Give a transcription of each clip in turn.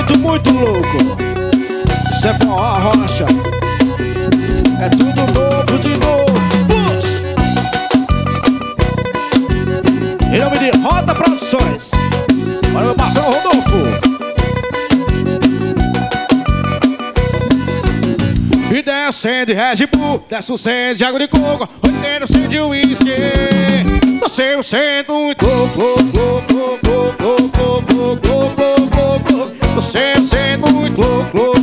muito louco. Isso é forró rocha. É tudo novo de novo. Push! Em nome de Rota Produções. Olha meu patrão Rodolfo. E desce de Red Bull, desce o centro de água de coco, 80% de whisky. Você o centro muito louco. Você o centro muito louco.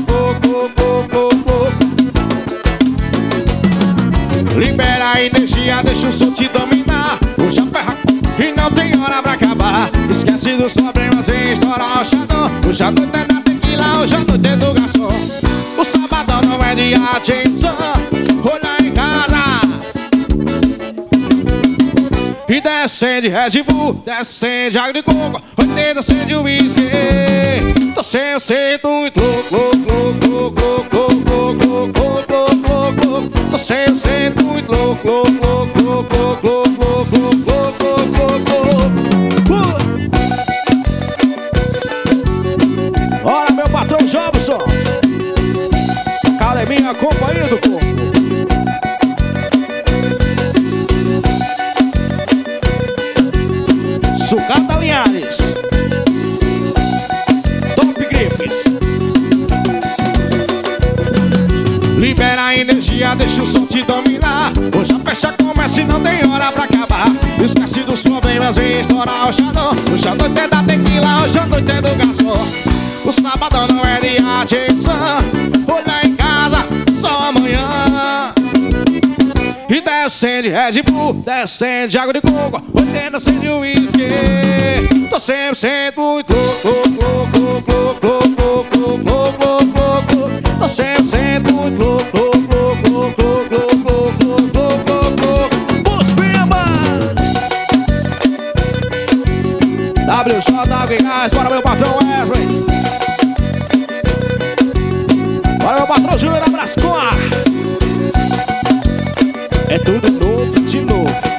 Libera a energia, deixa o som te dominar. Hoje a perra e não tem hora pra acabar. Esquece dos problemas, vem estourar o chadão. Hoje a noite é da tequila, hoje a noite é do garçom. O sabadão não é dia de atenção. Olha em casa. E desce de Red Bull, desce de água de coco, 80% de whisky. Tô sem o centro muito louco. Tô sem o centro muito louco. Olha meu patrão Jobson, Caleminha, companhia do corpo. Sucata Linhares, Top Grifes. Libera a energia, deixa o som te dominar. Hoje a festa começa e não tem hora pra acabar. Esquece dos problemas, vem estourar o chadão. Hoje a noite é da tequila, hoje a noite é do garçom. O sabadão não é dia de edição. Olha em casa, só amanhã. E desce de Red Bull, desce de água de coco, 80% de whisky. Tô 100% muito louco. Tô 100% muito louco. Os Pimbas WJ Água e Gás, bora meu patrão Wesley. Bora meu patrão Júnior Abrascoa. É tudo novo de novo.